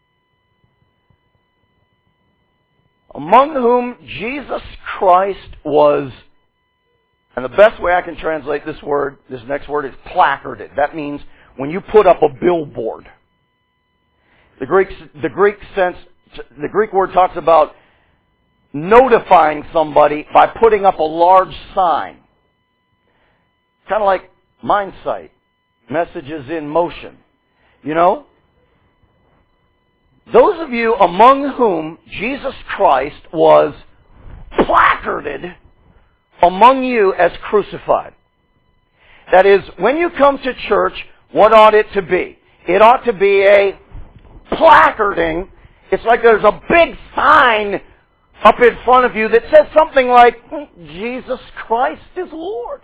among whom Jesus Christ was, and the best way I can translate this word, this next word is placarded. That means when you put up a billboard. The Greek, the Greek sense, the Greek word talks about notifying somebody by putting up a large sign. Kind of like MindSight, messages in motion. You know? Those of you among whom Jesus Christ was placarded among you as crucified. That is, when you come to church, what ought it to be? It ought to be a placarding. It's like there's a big sign up in front of you that says something like, "Jesus Christ is Lord."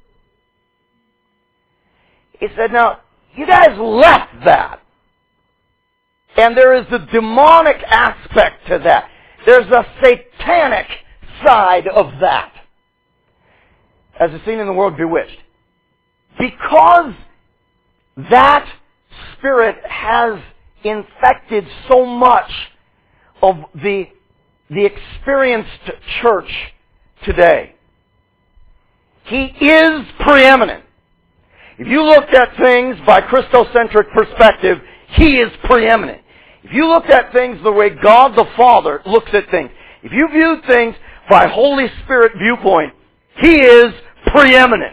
He said, now, you guys left that. And there is a demonic aspect to that. There's a satanic side of that. As is seen in the world Bewitched. Because that spirit has infected so much of the, the experienced church today. He is preeminent. If you looked at things by Christocentric perspective, He is preeminent. If you looked at things the way God the Father looks at things, if you viewed things by Holy Spirit viewpoint, He is preeminent.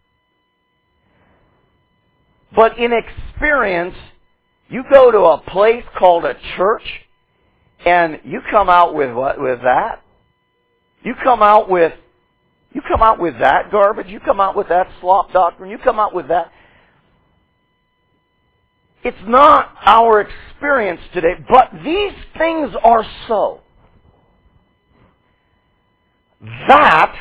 But in experience, you go to a place called a church, and you come out with what? With that? You come out with, you come out with that garbage. You come out with that slop doctrine. You come out with that. It's not our experience today, but these things are so. That,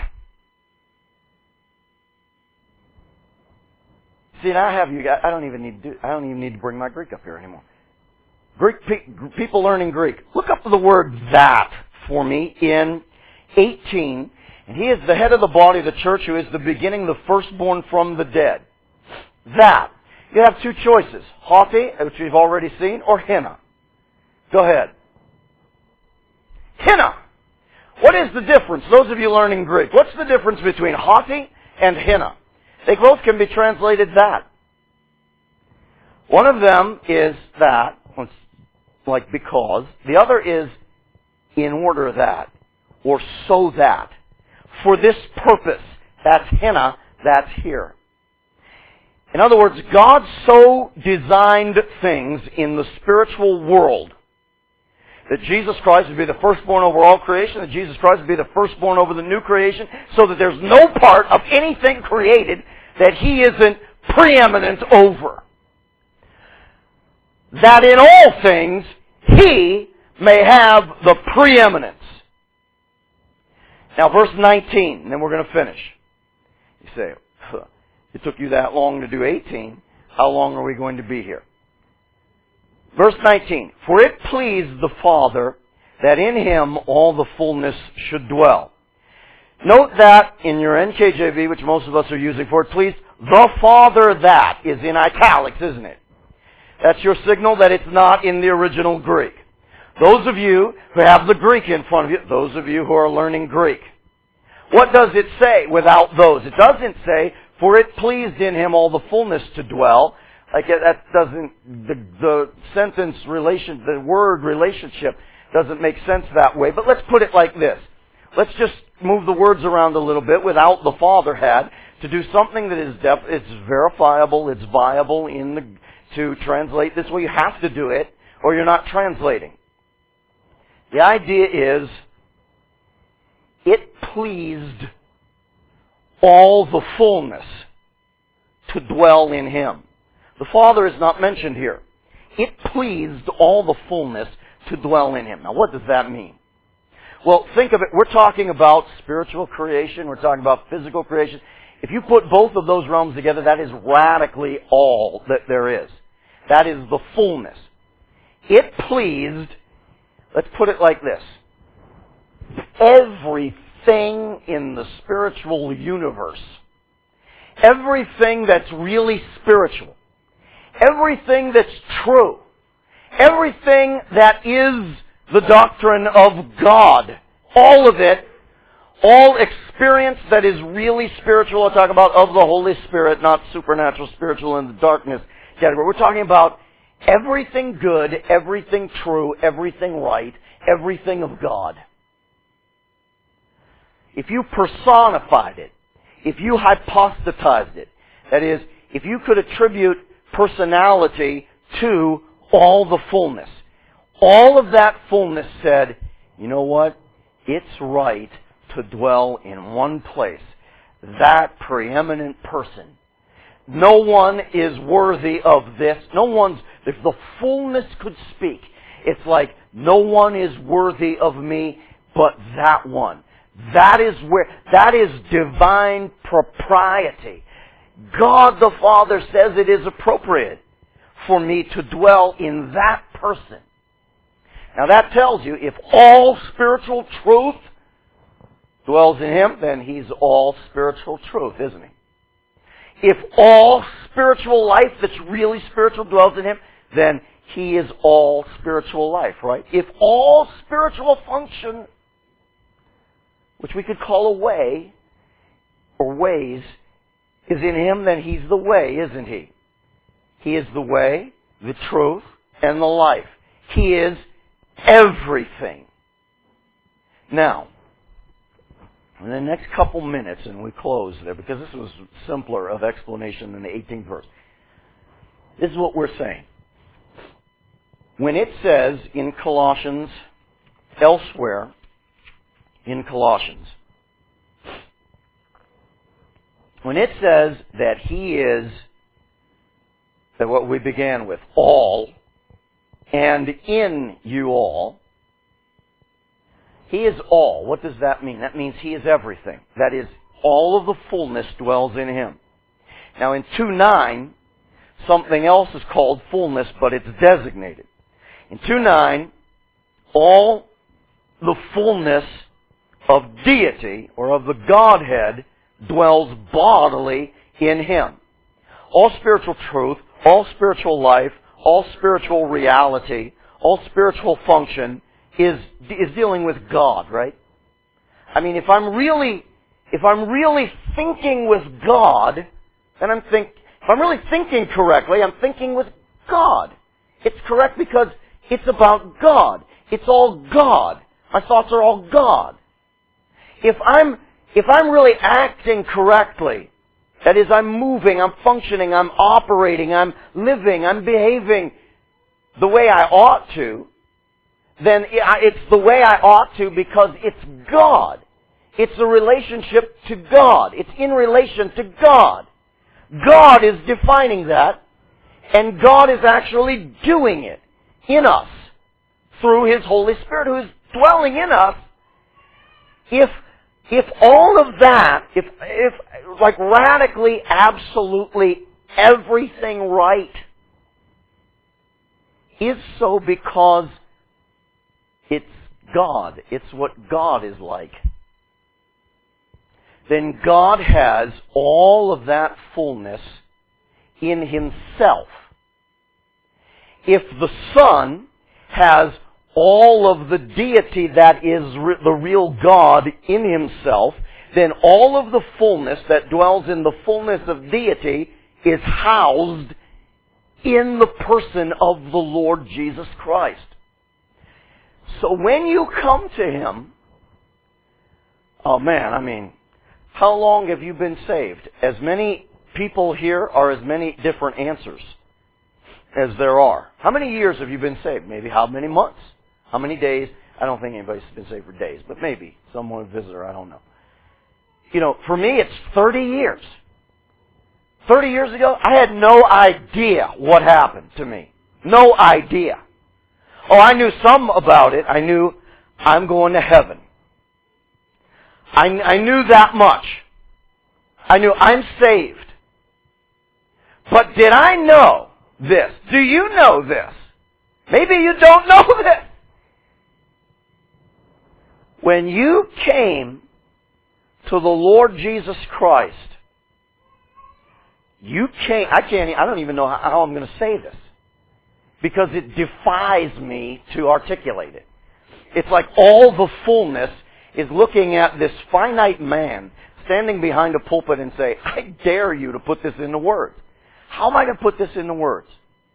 see, and I have you guys, I don't even need to do, I don't even need to bring my Greek up here anymore. Greek people learning Greek. Look up the word "that" for me in eighteen. And He is the head of the body of the church, who is the beginning, the firstborn from the dead. That. You have two choices. Haughty, which we've already seen, or Hina. Go ahead. Hina. What is the difference? Those of you learning Greek, what's the difference between haughty and Hina? They both can be translated that. One of them is that, like because. The other is in order that, or so that. For this purpose. That's Hina, that's here. In other words, God so designed things in the spiritual world that Jesus Christ would be the firstborn over all creation, that Jesus Christ would be the firstborn over the new creation, so that there's no part of anything created that He isn't preeminent over. That in all things, He may have the preeminence. Now, verse nineteen, and then we're going to finish. You say, huh, it took you that long to do eighteen. How long are we going to be here? Verse nineteen, for it pleased the Father that in Him all the fullness should dwell. Note that in your N K J V, which most of us are using for it, please, the Father that is in italics, isn't it? That's your signal that it's not in the original Greek. Those of you who have the Greek in front of you, those of you who are learning Greek, what does it say without those? It doesn't say, for it pleased in him all the fullness to dwell. Like that doesn't, the, the sentence relation, the word relationship doesn't make sense that way. But let's put it like this. Let's just move the words around a little bit without the Father had to do something that is def- it's verifiable, it's viable in the, to translate this way. You have to do it or you're not translating. The idea is, it pleased all the fullness to dwell in him. The Father is not mentioned here. It pleased all the fullness to dwell in him. Now what does that mean? Well, think of it. We're talking about spiritual creation. We're talking about physical creation. If you put both of those realms together, that is radically all that there is. That is the fullness. It pleased, let's put it like this. Everything in the spiritual universe, everything that's really spiritual, everything that's true, everything that is the doctrine of God, all of it, all experience that is really spiritual, I talk about of the Holy Spirit, not supernatural, spiritual in the darkness category. We're talking about everything good, everything true, everything right, everything of God. If you personified it, if you hypostatized it, that is, if you could attribute personality to all the fullness, all of that fullness said, you know what? It's right to dwell in one place. That preeminent person. No one is worthy of this. No one's, if the fullness could speak, it's like, no one is worthy of me but that one. That is where, that is divine propriety. God the Father says it is appropriate for me to dwell in that person. Now that tells you, if all spiritual truth dwells in him, then he's all spiritual truth, isn't he? If all spiritual life that's really spiritual dwells in him, then he is all spiritual life, right? If all spiritual function, which we could call a way, or ways, is in him, then he's the way, isn't he? He is the way, the truth, and the life. He is everything. Now, in the next couple minutes, and we close there, because this was simpler of explanation than the eighteenth verse. This is what we're saying. When it says in Colossians, elsewhere in Colossians, when it says that he is, that what we began with, all, and in you all, he is all. What does that mean? That means he is everything. That is, all of the fullness dwells in him. Now in two nine, something else is called fullness, but it's designated. In two nine, all the fullness of deity, or of the Godhead, dwells bodily in him. All spiritual truth, all spiritual life, all spiritual reality, all spiritual function is is dealing with God, right? I mean, if I'm really if I'm really thinking with God, then I'm think if I'm really thinking correctly, I'm thinking with God. It's correct because it's about God. It's all God. My thoughts are all God. If I'm if I'm really acting correctly, that is, I'm moving, I'm functioning, I'm operating, I'm living, I'm behaving the way I ought to, then it's the way I ought to because it's God. It's a relationship to God. It's in relation to God. God is defining that, and God is actually doing it in us through His Holy Spirit who is dwelling in us. If If all of that, if, if, like radically, absolutely everything right is so because it's God. It's what God is like. then God has all of that fullness in Himself. If the Son has all of the deity that is re- the real God in Himself, then all of the fullness that dwells in the fullness of deity is housed in the person of the Lord Jesus Christ. So when you come to Him, oh man, I mean, how long have you been saved? As many people here are as many different answers as there are. How many years have you been saved? Maybe how many months? How many days? I don't think anybody's been saved for days, but maybe someone, a visitor, I don't know. You know, for me it's thirty years. thirty years ago, I had no idea what happened to me. No idea. Oh, I knew some about it. I knew I'm going to heaven. I, I knew that much. I knew I'm saved. But did I know this? Do you know this? Maybe you don't know this. When you came to the Lord Jesus Christ, you came, I can't, I don't even know how, how I'm going to say this, because it defies me to articulate it. It's like all the fullness is looking at this finite man standing behind a pulpit and say, I dare you to put this into words. How am I going to put this into words?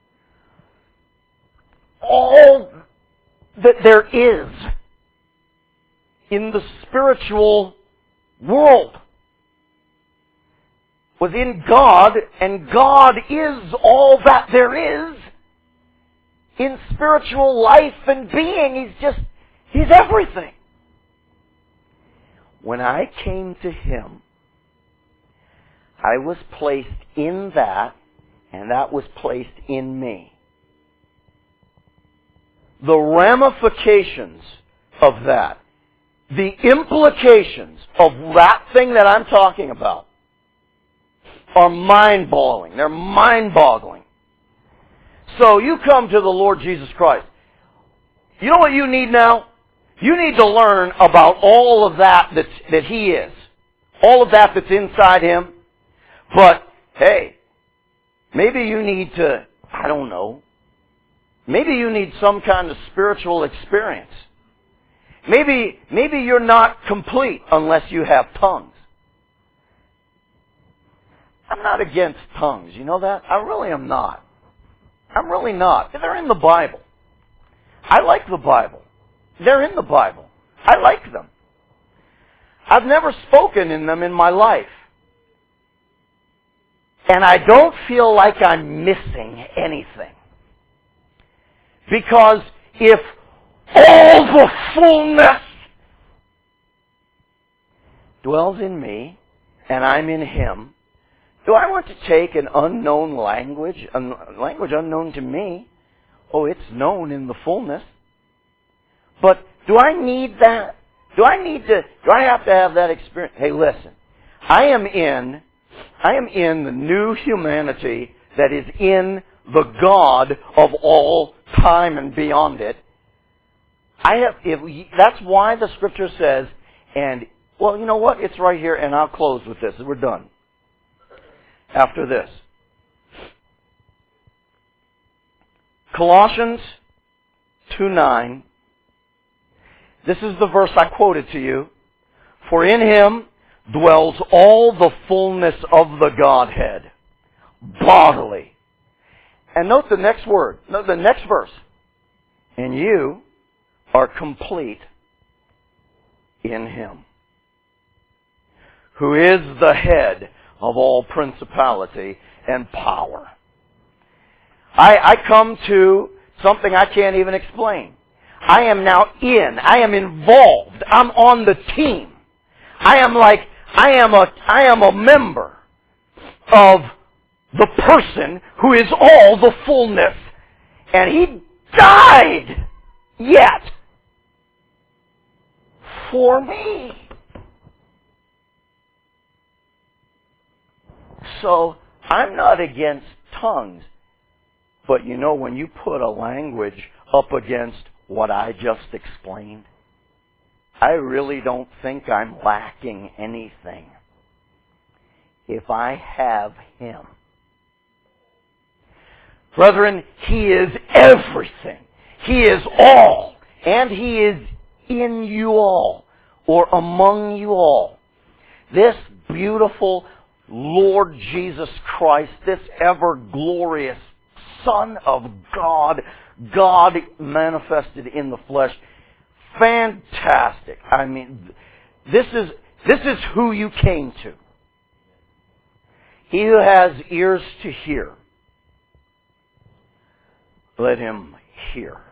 All that there is in the spiritual world was in God, and God is all that there is in spiritual life and being. He's just, He's everything. When I came to Him, I was placed in that, and that was placed in me. The ramifications of that, the implications of that thing that I'm talking about, are mind-boggling. They're mind-boggling. So you come to the Lord Jesus Christ. You know what you need now? You need to learn about all of that that's, that He is. All of that that's inside Him. But, hey, maybe you need to, I don't know, maybe you need some kind of spiritual experience. Maybe, maybe you're not complete unless you have tongues. I'm not against tongues, you know that? I really am not. I'm really not. They're in the Bible. I like the Bible. They're in the Bible. I like them. I've never spoken in them in my life. And I don't feel like I'm missing anything. Because if all the fullness dwells in me, and I'm in Him, do I want to take an unknown language, a language unknown to me? Oh, it's known in the fullness. But do I need that? Do I need to, do I have to have that experience? Hey, listen. I am in, I am in the new humanity that is in the God of all time and beyond it. I have, if, that's why the Scripture says, and, well, you know what? It's right here, and I'll close with this. We're done. After this. Colossians two nine. This is the verse I quoted to you. For in Him dwells all the fullness of the Godhead, bodily. And note the next word, note the next verse. And you are complete in Him, who is the head of all principality and power. I, I come to something I can't even explain. I am now in. I am involved. I'm on the team. I am like, I am a, I am a member of the person who is all the fullness. And He died yet for me. So, I'm not against tongues. But you know, when you put a language up against what I just explained, I really don't think I'm lacking anything. if I have Him. Brethren, He is everything. He is all. And He is in you all, or among you all. This beautiful Lord Jesus Christ, this ever glorious Son of God, God manifested in the flesh. Fantastic. I mean, this is, this is who you came to. He who has ears to hear, let him hear.